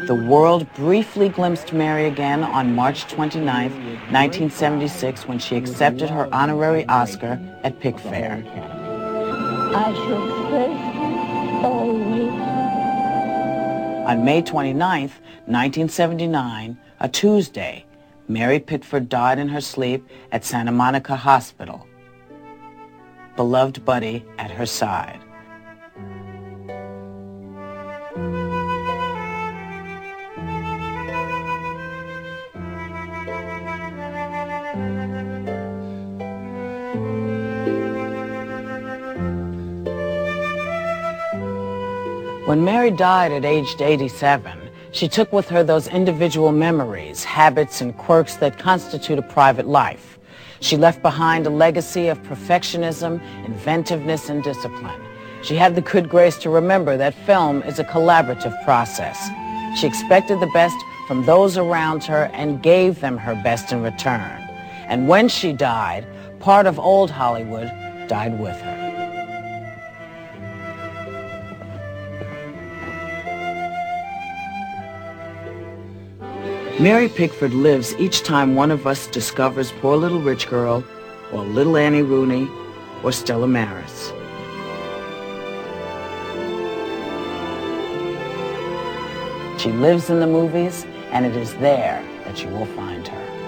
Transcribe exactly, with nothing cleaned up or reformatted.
The world briefly glimpsed Mary again on March twenty-ninth, nineteen seventy-six, when she accepted her honorary Oscar at Pickfair. I shall first always. On May twenty-ninth, nineteen seventy-nine, a Tuesday, Mary Pickford died in her sleep at Santa Monica Hospital. Beloved Buddy at her side. When Mary died at age eighty-seven, she took with her those individual memories, habits, and quirks that constitute a private life. She left behind a legacy of perfectionism, inventiveness, and discipline. She had the good grace to remember that film is a collaborative process. She expected the best from those around her and gave them her best in return. And when she died, part of old Hollywood died with her. Mary Pickford lives each time one of us discovers Poor Little Rich Girl, or Little Annie Rooney, or Stella Maris. She lives in the movies, and it is there that you will find her.